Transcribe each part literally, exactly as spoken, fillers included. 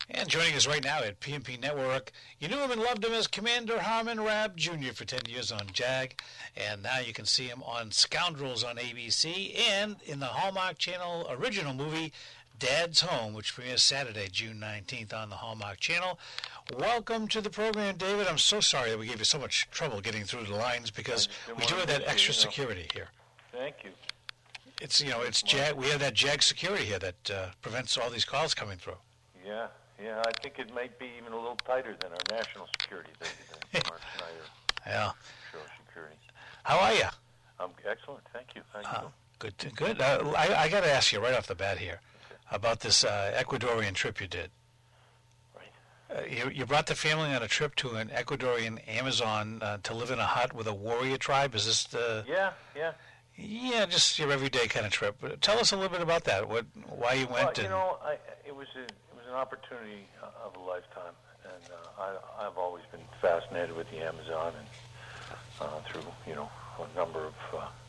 And joining us right now at P and P Network, you knew him and loved him as Commander Harmon Rabb Junior for ten years on JAG, and now you can see him on Scoundrels on A B C and in the Hallmark Channel original movie Dad's Home, which premieres Saturday, June nineteenth on the Hallmark Channel. Welcome to the program, David. I'm so sorry that we gave you so much trouble getting through the lines because we do have that extra security here. Thank you. It's, you know, it's JAG. We have that JAG security here that uh, prevents all these calls coming through. Yeah. Yeah, I think it might be even a little tighter than our national security that the Mark Snyder yeah. show security. How are you? I'm excellent, thank you. How uh, you Good, to, good. Uh, I, I got to ask you right off the bat here okay. about this uh, Ecuadorian trip you did. Right. Uh, you, you brought the family on a trip to an Ecuadorian Amazon uh, to live in a hut with a warrior tribe. Is this the? Yeah, yeah. Yeah, just your everyday kind of trip. But tell us a little bit about that. What, why you went? Well, you and, know, I, it was a, an opportunity of a lifetime, and uh, I, I've always been fascinated with the Amazon, and uh, through you know a number of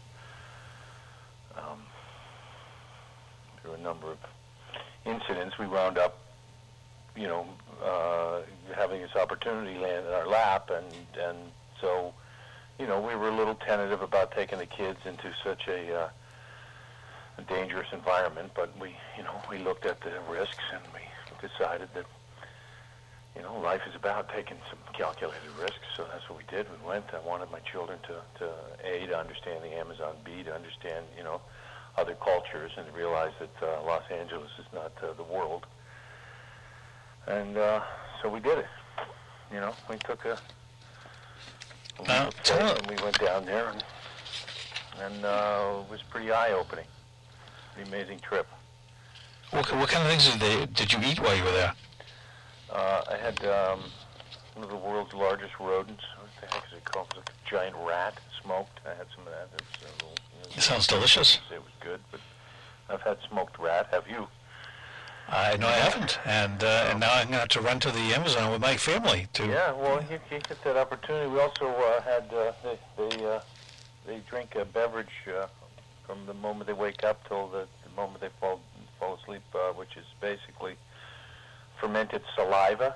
uh, um, through a number of incidents, we wound up, you know, uh, having this opportunity land in our lap, and and so, you know, we were a little tentative about taking the kids into such a uh, a dangerous environment, but we, you know, we looked at the risks and we decided that, you know, life is about taking some calculated risks, so that's what we did. We went. I wanted my children to, to A, to understand the Amazon, B, to understand, you know, other cultures and to realize that uh, Los Angeles is not uh, the world. And uh, so we did it. You know, we took a, we now, took a and we went down there, and, and uh, it was pretty eye-opening. Pretty amazing trip. What, what kind of things did they did you eat while you were there? Uh, I had um, one of the world's largest rodents. What the heck is it called? It was like a giant rat, smoked. I had some of that. It, was a little, you know, it sounds delicious. It was good, but I've had smoked rat. Have you? I know I haven't, and uh, and now I'm going to have to run to the Amazon with my family to. Yeah, well, you, you get that opportunity. We also uh, had uh, they they, uh, they drink a beverage uh, from the moment they wake up till the, the moment they fall fall asleep, uh, which is basically fermented saliva.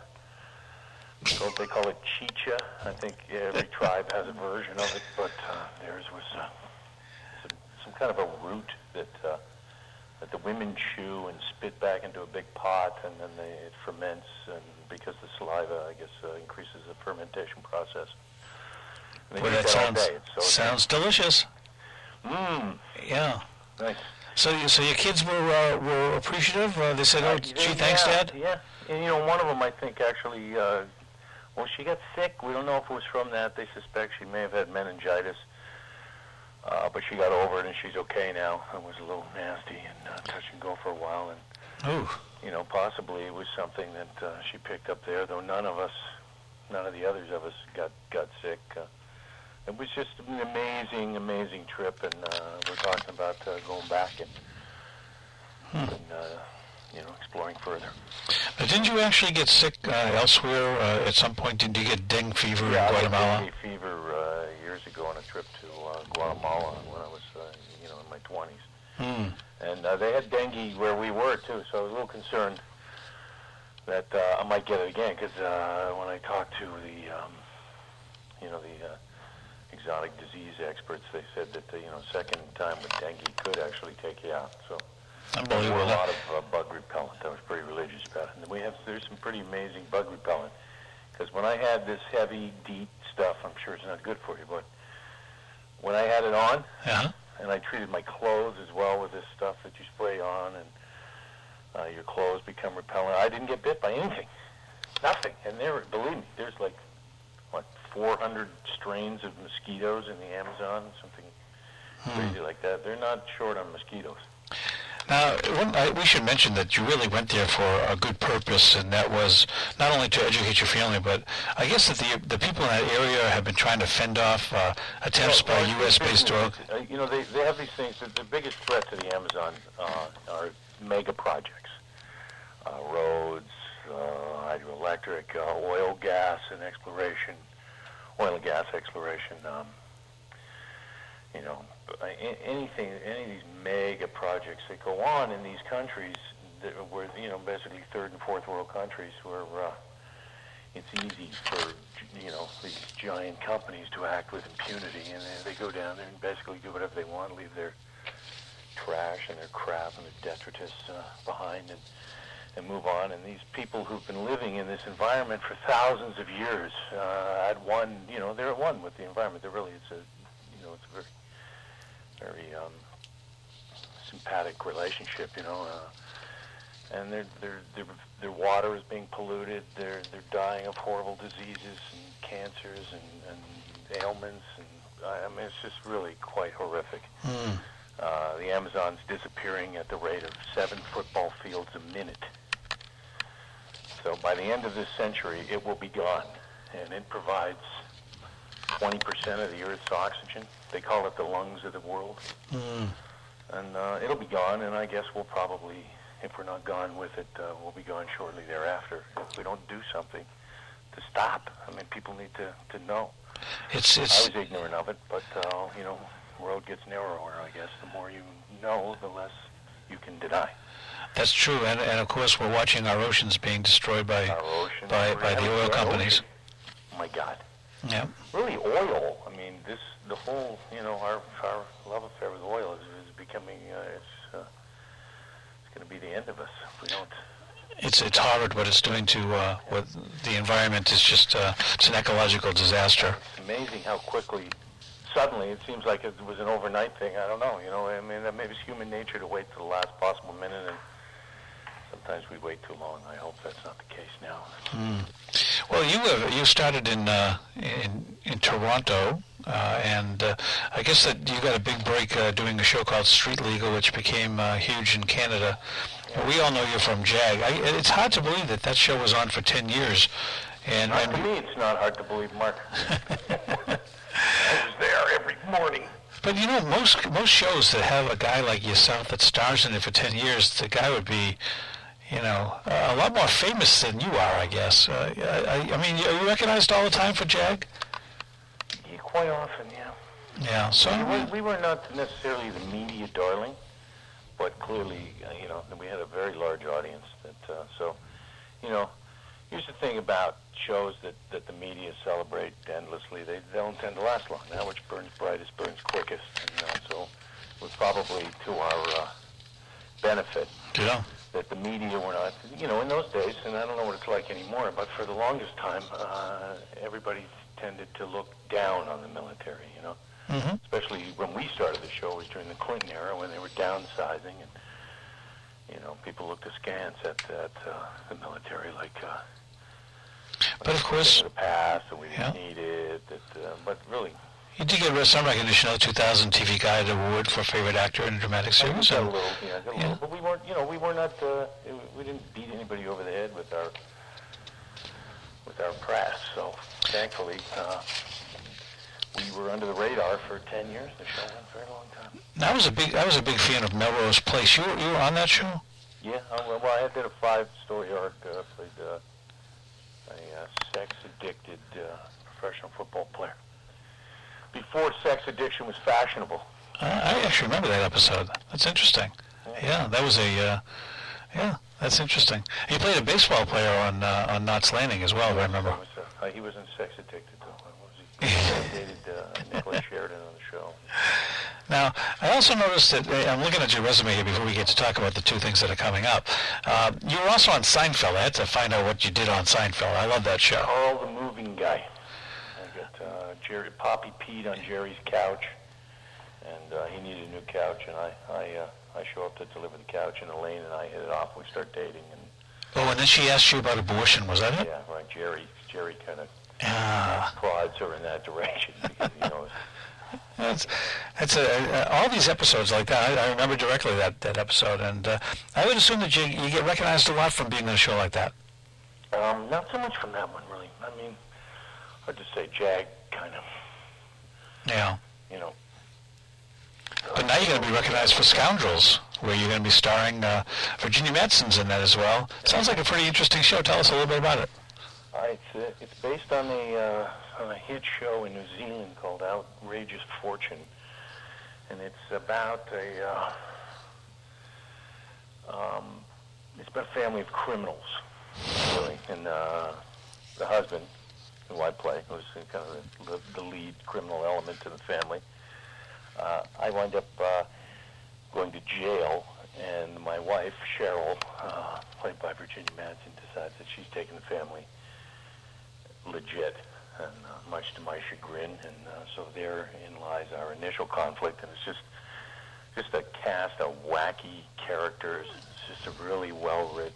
So they call it chicha. I think every tribe has a version of it, but uh, theirs was uh, some, some kind of a root that uh, that the women chew and spit back into a big pot, and then they, it ferments, and because the saliva, I guess, uh, increases the fermentation process. Well, that sounds so sounds delicious. Mmm. Yeah. Nice. So, so your kids were uh, were appreciative. Uh, they said, "Oh, Uh, gee, they- thanks, yeah, Dad." Yeah, and you know, one of them, I think, actually, uh, well, she got sick. We don't know if it was from that. They suspect she may have had meningitis, uh, but she got over it, and she's okay now. It was a little nasty and uh, touch and go for a while, and Ooh. you know, possibly it was something that uh, she picked up there. Though none of us, none of the others of us, got got sick. Uh, it was just an amazing, amazing trip, and uh, we're talking about uh, going back and. Hmm. and uh, you know, exploring further. But didn't you actually get sick uh, elsewhere uh, at some point? Did you get dengue fever yeah, in Guatemala? I had dengue fever uh, years ago on a trip to uh, Guatemala when I was, uh, you know, in my twenties. Hmm. And uh, they had dengue where we were too, so I was a little concerned that uh, I might get it again because uh, when I talked to the, um, you know, the uh, exotic disease experts, they said that uh, you know, second time with dengue could actually take you out. So. Unbelievable. There were a lot of uh, bug repellent. I was pretty religious about it. And we have there's some pretty amazing bug repellent because when I had this heavy, deep stuff, I'm sure it's not good for you, but when I had it on, uh-huh. and I treated my clothes as well with this stuff that you spray on, and uh, your clothes become repellent. I didn't get bit by anything, nothing. And there, believe me, there's like what four hundred strains of mosquitoes in the Amazon, something hmm. crazy like that. They're not short on mosquitoes. Now, one, I, we should mention that you really went there for a good purpose, and that was not only to educate your family, but I guess that the the people in that area have been trying to fend off uh, attempts well, by U S-based drug. Uh, you know, they, they have these things. The, the biggest threat to the Amazon uh, are mega projects, uh, roads, uh, hydroelectric, uh, oil, gas, and exploration, oil and gas exploration. Um, you know, anything, any of these mega projects that go on in these countries, that were, you know, basically third and fourth world countries where uh, it's easy for, you know, these giant companies to act with impunity, and they go down there and basically do whatever they want, leave their trash and their crap and their detritus uh, behind, and, and move on. And these people who've been living in this environment for thousands of years uh, at one, you know, they're at one with the environment. They're really, it's a, you know, it's a very, very um, sympathetic relationship, you know. Uh, and their their their their water is being polluted. They're they're dying of horrible diseases and cancers and, and ailments, and I mean it's just really quite horrific. Mm. Uh, the Amazon's disappearing at the rate of seven football fields a minute. So by the end of this century, it will be gone, and it provides twenty percent of the Earth's oxygen. They call it the lungs of the world. Mm. And uh, it'll be gone, and I guess we'll probably, if we're not gone with it, uh, we'll be gone shortly thereafter if we don't do something to stop. I mean, people need to, to know. It's, it's... I was ignorant of it, but, uh, you know, the road gets narrower, I guess. The more you know, the less you can deny. That's true, and, and of course we're watching our oceans being destroyed by oceans, by, by the oil companies. Ocean. Oh my God. Yeah. Really, oil. I mean, this the whole, you know, our our love affair with oil is, is becoming uh, it's uh, it's going to be the end of us if we don't. It's it's horrid what it's doing to uh, what the environment is. Just uh, it's an ecological disaster. It's amazing how quickly. Suddenly, it seems like it was an overnight thing. I don't know. You know, I mean, maybe it's human nature to wait to the last possible minute, and sometimes we wait too long. I hope that's not the case now. Mm. Well, you have, you started in uh, in in Toronto, uh, and uh, I guess that you got a big break uh, doing a show called Street Legal, which became uh, huge in Canada. Yeah. We all know you from JAG. I, it's hard to believe that that show was on for ten years. And, not and to me, it's not hard to believe, Mark. I was there every morning. But you know, most most shows that have a guy like yourself that stars in it for ten years, the guy would be, you know, uh, a lot more famous than you are, I guess. Uh, I, I mean, are you recognized all the time for JAG? Yeah, quite often, yeah. Yeah. So we, we were not necessarily the media darling, but clearly, uh, you know, we had a very large audience. That uh, so, you know. Here's the thing about shows that, that the media celebrate endlessly. They, they don't tend to last long. Now which burns brightest burns quickest. And, uh, so it was probably to our uh, benefit yeah. that the media were not, you know, in those days, and I don't know what it's like anymore, but for the longest time, uh, everybody tended to look down on the military, you know. Mm-hmm. Especially when we started the show, it was during the Clinton era when they were downsizing, and, you know, people looked askance at, at uh, the military like... Uh, But of course, the past, and we didn't yeah. need it. That, uh, but really, you did get some recognition of the two thousand T V Guide Award for favorite actor in a dramatic series. I got a little, yeah, got a yeah. little. But we weren't, you know, we were not. Uh, we didn't beat anybody over the head with our with our press. So thankfully, uh, we were under the radar for ten years. The show went for a long time. I was a big, I was a big fan of Melrose Place. You, you were on that show? Yeah. Uh, well, I did a five-story arc. Uh, played. Uh, a uh, sex-addicted uh, professional football player. Before sex addiction was fashionable. Uh, I actually remember that episode. That's interesting. Yeah, yeah that was a, uh, yeah, that's interesting. He played a baseball player on uh, on Knots Landing as well, I remember. Was, uh, he wasn't sex-addicted, though. Was he? He dated uh, Nicholas Sheridan on the show. Now, I also noticed that, I'm looking at your resume here before we get to talk about the two things that are coming up. Uh, you were also on Seinfeld. I had to find out what you did on Seinfeld. I love that show. Carl the Moving Guy. I got uh, Jerry, Poppy peed on Jerry's couch, and uh, he needed a new couch, and I I, uh, I show up to deliver the couch, and Elaine and I hit it off, and we start dating. And oh, and then she asked you about abortion, was that it? Yeah, right. Jerry, Jerry kind of ah. prods her in that direction, because, you know, That's, that's a, uh, all these episodes like that. I, I remember directly that, that episode, and uh, I would assume that you, you get recognized a lot from being on a show like that. Um, not so much from that one, really. I mean, hard to say. JAG, kind of. Yeah. You know. But now you're going to be recognized for Scoundrels, where you're going to be starring uh, Virginia Madsen's in that as well. Sounds like a pretty interesting show. Tell us a little bit about it. Uh, it's, uh, it's based on a... Uh, on a hit show in New Zealand called Outrageous Fortune, and it's about a uh, um, it's about a family of criminals, really, and uh, the husband, who I play, who's kind of the, the lead criminal element to the family. Uh, I wind up uh, going to jail, and my wife, Cheryl, uh, played by Virginia Madsen, decides that she's taking the family legit, and uh, much to my chagrin, and uh, so therein lies our initial conflict, and it's just just a cast of wacky characters. It's just a really well-written,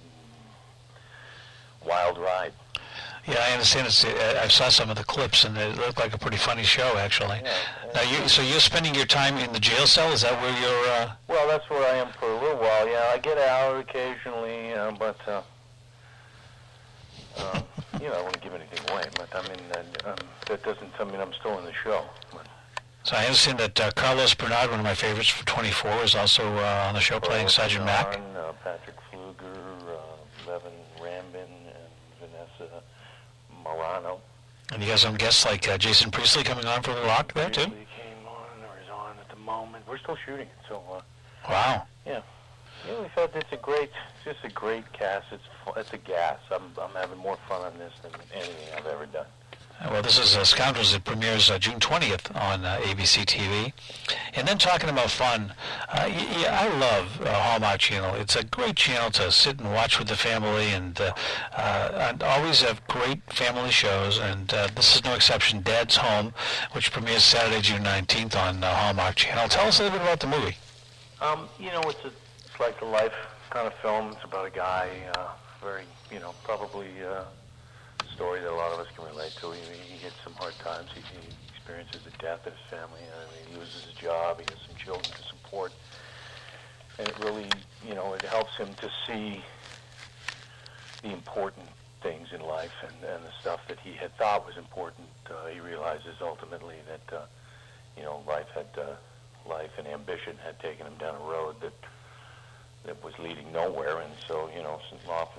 wild ride. Yeah, I understand. It's, uh, I saw some of the clips, and it looked like a pretty funny show, actually. Yeah, now, you, so you're spending your time in the jail cell? Is that where you're... Uh... Well, that's where I am for a little while, yeah. I get out occasionally, uh, but, uh, uh, you know, I wouldn't give anything away. But, I mean, uh, um, that doesn't I mean I'm still in the show. But. So I understand that uh, Carlos Bernard, one of my favorites for twenty-four, is also uh, on the show playing Sergeant Mack. Uh, Patrick Pfluger, uh, Levin Rambin, and Vanessa Morano. And you got some guests like uh, Jason Priestley coming on for The Rock there, too? Priestley came on, or is on at the moment. We're still shooting it, so... Uh, wow. Yeah. Yeah, we thought it's a great, it's just a great cast. It's it's a gas. I'm I'm having more fun on this than anything I've ever done. Well, this is uh, Scoundrels. It premieres uh, June twentieth on uh, A B C T V. And then talking about fun, uh, yeah, I love uh, Hallmark Channel. It's a great channel to sit and watch with the family, and, uh, uh, and always have great family shows. And uh, this is no exception. Dad's Home, which premieres Saturday, June nineteenth on uh, Hallmark Channel. Tell us a little bit about the movie. Um, you know, it's a it's like a life kind of film. It's about a guy, uh, very, you know, probably. Uh, story that a lot of us can relate to. He, he gets some hard times. He, he experiences the death of his family. I mean, he loses his job. He has some children to support. And it really, you know, it helps him to see the important things in life, and, and the stuff that he had thought was important. Uh, he realizes ultimately that, uh, you know, life had, uh, life and ambition had taken him down a road that that was leading nowhere. And so, you know, often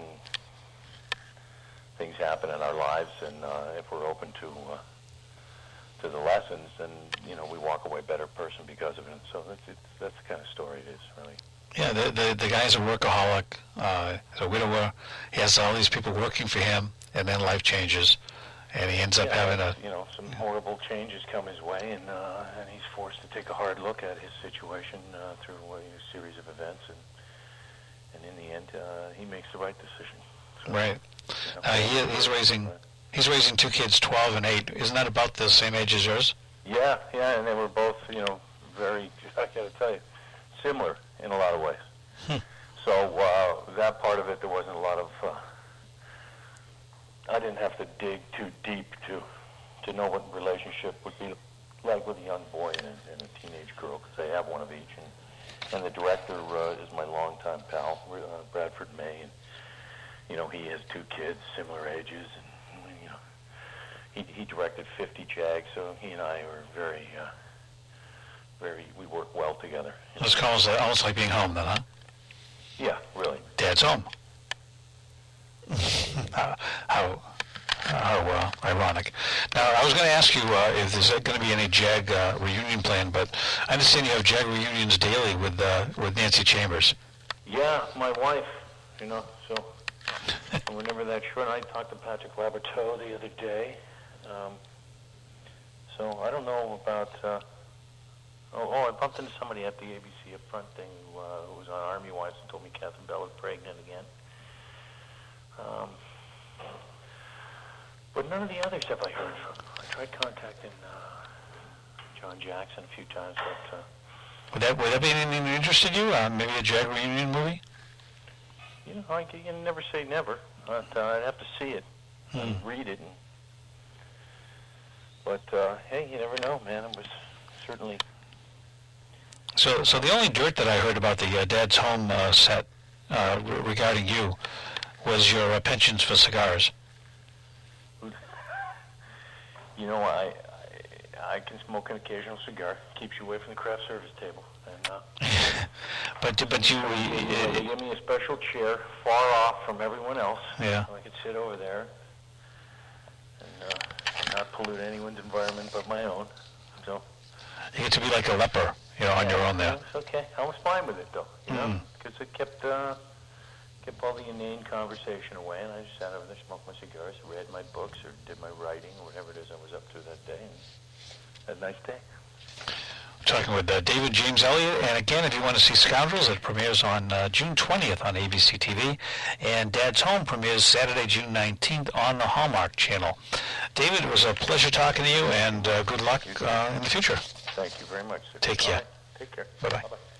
things happen in our lives, and uh, if we're open to uh, to the lessons, then you know we walk away a better person because of it. And so that's it's, that's the kind of story it is, really. Yeah, the the, the guy's a workaholic. Uh, he's a widower. He has all these people working for him, and then life changes, and he ends up yeah, having a you know some horrible changes come his way, and uh, and he's forced to take a hard look at his situation uh, through a series of events, and and in the end, uh, he makes the right decision. So, right. You know, Uh, he, he's raising he's raising two kids, twelve and eight. Isn't that about the same age as yours? Yeah, yeah, and they were both, you know, very, I gotta tell you, similar in a lot of ways. Hmm. So uh, that part of it, there wasn't a lot of, uh, I didn't have to dig too deep to to know what relationship would be like with a young boy and a, and a teenage girl, because they have one of each. And, and the director uh, is my longtime pal, uh, Bradford May, and you know, he has two kids, similar ages, and, you know, he, he directed fifty Jags, so he and I are very, uh, very, we work well together. It's almost like, almost like being home, then, huh? Yeah, really. Dad's home. how, how, how uh, ironic. Now, I was going to ask you uh, if there's going to be any JAG uh, reunion plan, but I understand you have JAG reunions daily with uh, with Nancy Chambers. Yeah, my wife, you know, so... Whenever that's short, I talked to Patrick Laborteaux the other day. Um, so I don't know about. Uh, oh, oh, I bumped into somebody at the A B C Upfront thing who, uh, who was on Army Wives and told me Catherine Bell is pregnant again. Um, but none of the others have I heard from. I tried contacting uh, John Jackson a few times, but. Uh, would that would that be anything that interested you? Uh, maybe a JAG reunion movie? You know, I can never say never, but uh, I'd have to see it hmm. and read it. And, but, uh, hey, you never know, man. It was certainly... So so the only dirt that I heard about the uh, Dad's Home uh, set uh, re- regarding you was your uh, penchants for cigars. You know, I, I I can smoke an occasional cigar. Keeps you away from the craft service table. And, uh, but but you... you, you give me a special chair far off from everyone else. Yeah. So I could sit over there and uh, not pollute anyone's environment but my own. So you get to be like a leper, you know, yeah, on your own there. It's okay. I was fine with it, though, you know, because mm. it kept uh, kept all the inane conversation away, and I just sat over there, smoked my cigars, read my books, or did my writing, or whatever it is I was up to that day, and had a nice day. Talking with uh, David James Elliott, and again, if you want to see Scoundrels, it premieres on uh, June twentieth on A B C T V, and Dad's Home premieres Saturday, June nineteenth on the Hallmark Channel. David, it was a pleasure talking to you, and uh, good luck uh, in the future. Thank you very much. Take care. Take care. Bye-bye. Bye-bye.